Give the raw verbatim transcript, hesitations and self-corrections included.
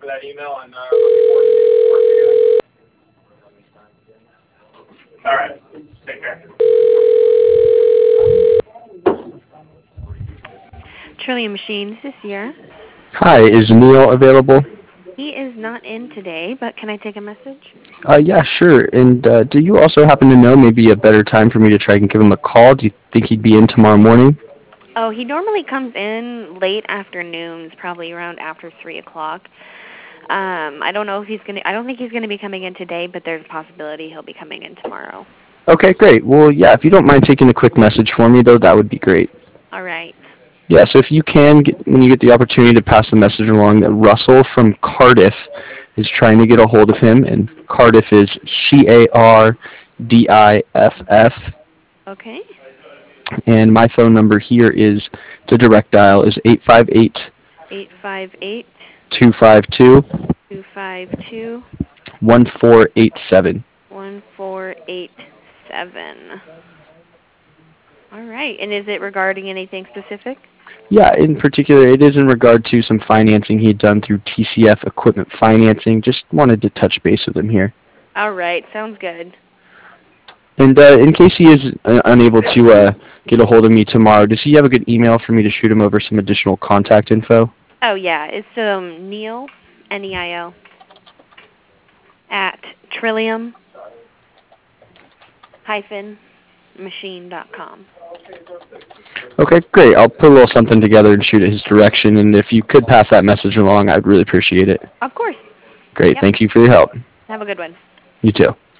for that email, and uh, looking forward to working together. All right. Take care. Trillium Machine, this is Sierra. Hi, is Neil available? He is not in today, but can I take a message? Uh, yeah, sure. And uh, do you also happen to know maybe a better time for me to try and give him a call? Do you think he'd be in tomorrow morning? Oh, he normally comes in late afternoons, probably around after three o'clock. Um, I don't know if he's gonna. I don't think he's gonna be coming in today, but there's a possibility he'll be coming in tomorrow. Okay, great. Well, yeah, if you don't mind taking a quick message for me, though, that would be great. All right. Yeah, so if you can, get, when you get the opportunity to pass the message along, that Russell from Cardiff is trying to get a hold of him, and Cardiff is C A R D I F F, Okay. and my phone number here is, the direct dial is eight five eight, Eight five eight two five two, two five two one four eight seven. one four eight seven. All right. And is it regarding anything specific? Yeah, in particular, it is in regard to some financing he had done through T C F Equipment Financing. Just wanted to touch base with him here. All right. Sounds good. And uh, in case he is uh, unable to uh, get a hold of me tomorrow, does he have a good email for me to shoot him over some additional contact info? Oh yeah, it's um Neil N E I L at trillium hyphen machine dot com. Okay, great. I'll put a little something together and shoot it his direction. And if you could pass that message along, I'd really appreciate it. Of course. Great. Yep. Thank you for your help. Have a good one. You too.